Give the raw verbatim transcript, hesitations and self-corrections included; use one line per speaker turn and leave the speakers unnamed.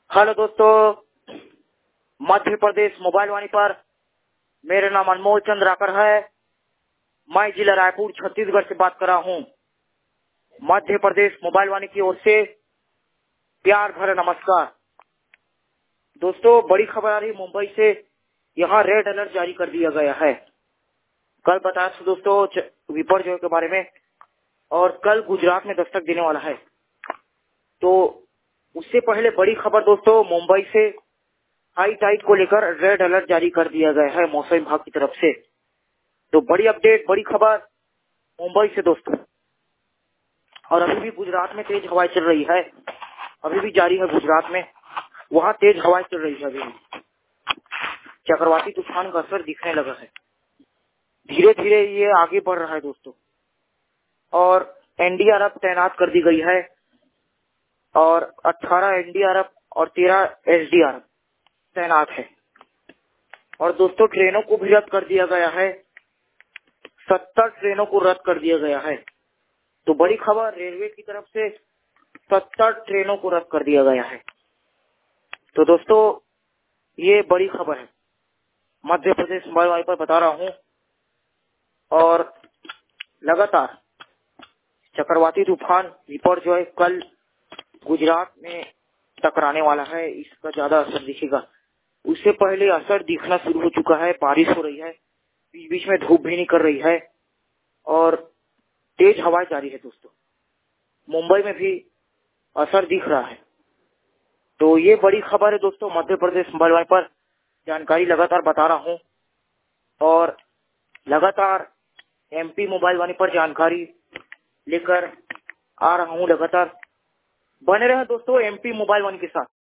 Hello दोस्तों, Madhya Pradesh mobile वाणी पर मेरा नाम अनमोल चंद्र राकर है। मैं जिला रायपुर छत्तीसगढ़ से बात कर रहा हूँ। मध्य प्रदेश मोबाइल वाणी की ओर से प्यार भरा नमस्कार। दोस्तों, बड़ी खबर आ रही मुंबई से। यहाँ रेड अलर्ट जारी कर दिया गया है। कल बताया था दोस्तों विपर्जय के बारे में, और कल गुजरात में दस्तक देने वाला है। तो उससे पहले बड़ी खबर दोस्तों, मुंबई से हाई टाइड को लेकर रेड अलर्ट जारी कर दिया गया है मौसम विभाग की तरफ से। तो बड़ी अपडेट, बड़ी खबर मुंबई से दोस्तों। और अभी भी गुजरात में तेज हवाएं चल रही है, अभी भी जारी है गुजरात में, वहाँ तेज हवाएं चल रही है। अभी भी चक्रवाती तूफान का असर दिखने लगा है, धीरे धीरे ये आगे बढ़ रहा है दोस्तों। और एनडीआरएफ तैनात कर दी गई है, और अठारह एनडीआरएफ और तेरह एसडीआरएफ तैनात है। और दोस्तों, ट्रेनों को भी रद्द कर दिया गया है, सत्तर ट्रेनों को रद्द कर दिया गया है। तो बड़ी खबर, रेलवे की तरफ से सत्तर ट्रेनों को रद्द कर दिया गया है। तो दोस्तों, ये बड़ी खबर है, मध्य प्रदेश मोबाइल वाणी पर बता रहा हूँ। और लगातार चक्रवाती तूफान विपर्जय कल गुजरात में टकराने वाला है, इसका ज्यादा असर दिखेगा। उससे पहले असर दिखना शुरू हो चुका है, बारिश हो रही है, बीच बीच में धूप भी निकल रही है, और तेज हवाएं जारी है दोस्तों। मुंबई में भी असर दिख रहा है। तो ये बड़ी खबर है दोस्तों, मध्य प्रदेश मोबाइल वाणी पर जानकारी लगातार बता रहा हूँ। और लगातार एमपी मोबाइल वाणी पर जानकारी लेकर आ रहा हूँ लगातार। बने रहे दोस्तों एमपी मोबाइल वाणी के साथ।